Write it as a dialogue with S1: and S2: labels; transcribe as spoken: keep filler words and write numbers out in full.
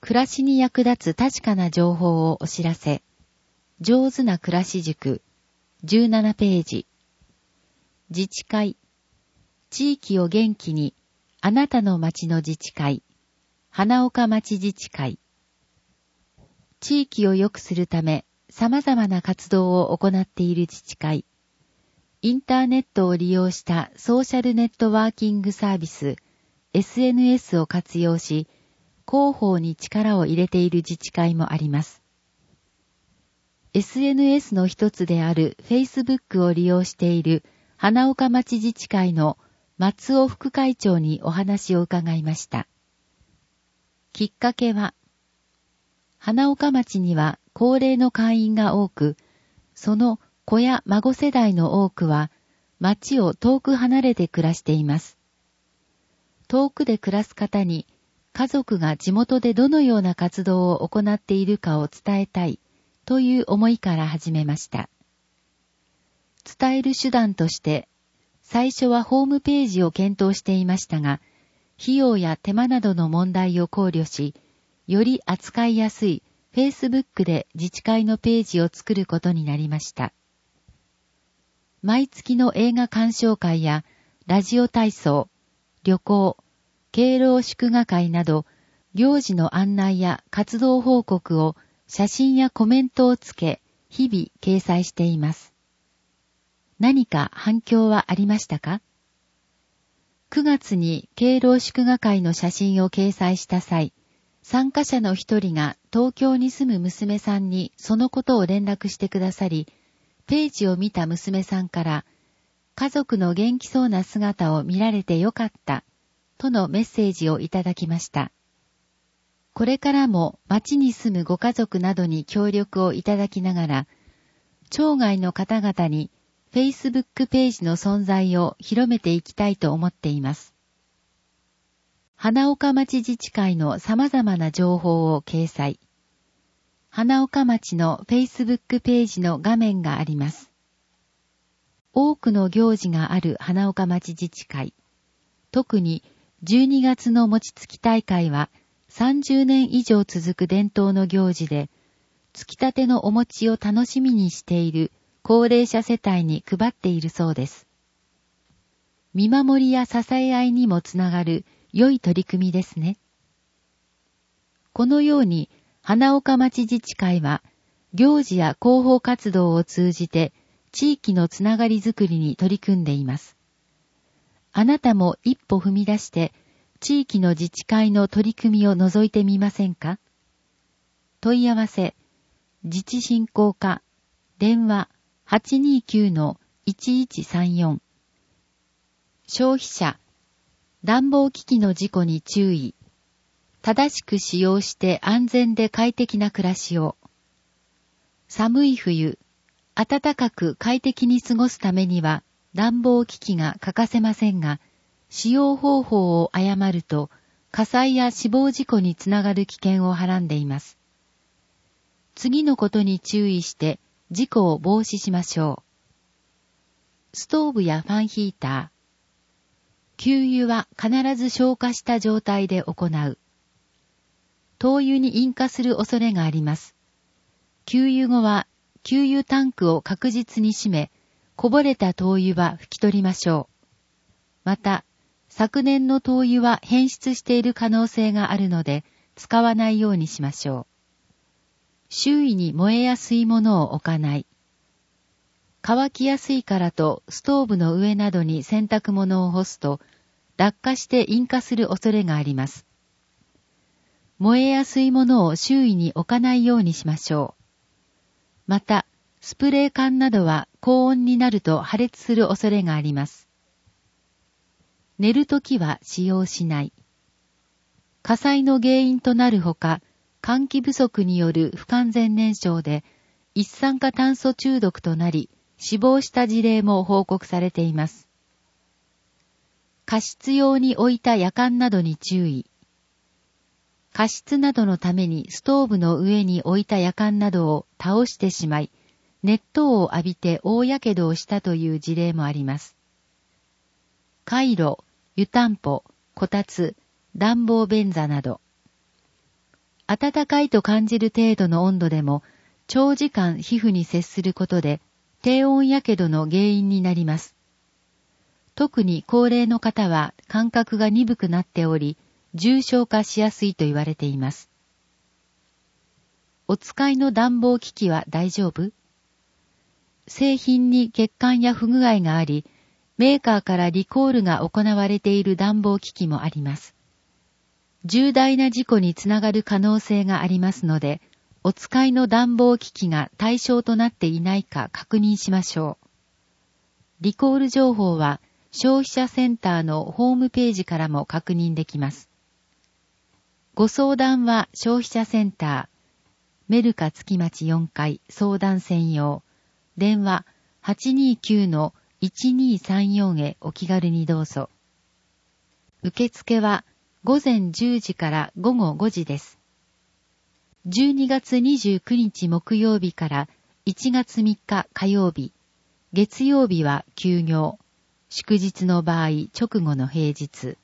S1: 暮らしに役立つ確かな情報をお知らせ。上手な暮らし塾。じゅうななページ。自治会。地域を元気に、あなたの町の自治会。花岡町自治会。地域を良くするため、様々な活動を行っている自治会。インターネットを利用したソーシャルネットワーキングサービス、エスエヌエス を活用し、広報に力を入れている自治会もあります。エスエヌエス の一つである Facebook を利用している花岡町自治会の松尾副会長にお話を伺いました。きっかけは、花岡町には高齢の会員が多く、その子や孫世代の多くは町を遠く離れて暮らしています。遠くで暮らす方に家族が地元でどのような活動を行っているかを伝えたいという思いから始めました。伝える手段として、最初はホームページを検討していましたが、費用や手間などの問題を考慮し、より扱いやすい Facebook で自治会のページを作ることになりました。毎月の映画鑑賞会やラジオ体操、旅行、敬老祝賀会など、行事の案内や活動報告を写真やコメントをつけ、日々掲載しています。何か反響はありましたか？くがつに敬老祝賀会の写真を掲載した際、参加者の一人が東京に住む娘さんにそのことを連絡してくださり、ページを見た娘さんから、家族の元気そうな姿を見られてよかった、とのメッセージをいただきました。これからも町に住むご家族などに協力をいただきながら、町外の方々に Facebook ページの存在を広めていきたいと思っています。花岡町自治会の様々な情報を掲載。花岡町の Facebook ページの画面があります。多くの行事がある花岡町自治会。特にじゅうにがつの餅つき大会はさんじゅうねん以上続く伝統の行事で、つきたてのお餅を楽しみにしている高齢者世帯に配っているそうです。見守りや支え合いにもつながる良い取り組みですね。このように花岡町自治会は行事や広報活動を通じて地域のつながりづくりに取り組んでいます。あなたも一歩踏み出して地域の自治会の取り組みを覗いてみませんか？問い合わせ、自治振興課、電話 はちにーきゅうのいちいちさんよん。消費者、暖房機器の事故に注意。正しく使用して安全で快適な暮らしを。寒い冬、暖かく快適に過ごすためには暖房機器が欠かせませんが、使用方法を誤ると火災や死亡事故につながる危険をはらんでいます。次のことに注意して事故を防止しましょう。ストーブやファンヒーター。給油は必ず消火した状態で行う。灯油に引火する恐れがあります。給油後は給油タンクを確実に閉め、こぼれた灯油は拭き取りましょう。また、昨年の灯油は変質している可能性があるので、使わないようにしましょう。周囲に燃えやすいものを置かない。乾きやすいからとストーブの上などに洗濯物を干すと、落下して引火する恐れがあります。燃えやすいものを周囲に置かないようにしましょう。また、スプレー缶などは高温になると破裂する恐れがあります。寝るときは使用しない。火災の原因となるほか、換気不足による不完全燃焼で一酸化炭素中毒となり死亡した事例も報告されています。加湿用に置いたやかんなどに注意。加湿などのためにストーブの上に置いたやかんなどを倒してしまい、熱湯を浴びて大やけどをしたという事例もあります。カイロ、湯たんぽ、こたつ、暖房便座など。 暖かいと感じる程度の温度でも長時間皮膚に接することで低温やけどの原因になります。特に高齢の方は感覚が鈍くなっており、重症化しやすいと言われています。お使いの暖房機器は大丈夫？製品に欠陥や不具合があり、メーカーからリコールが行われている暖房機器もあります。重大な事故につながる可能性がありますので、お使いの暖房機器が対象となっていないか確認しましょう。リコール情報は消費者センターのホームページからも確認できます。ご相談は消費者センター、メルカ月町よんかい相談専用、電話 はちにーきゅうのいちにーさんよん へお気軽にどうぞ。受付はごぜんじゅうじからごごごじです。じゅうにがつにじゅうくにち木曜日からいちがつみっか火曜日、月曜日は休業、祝日の場合直後の平日。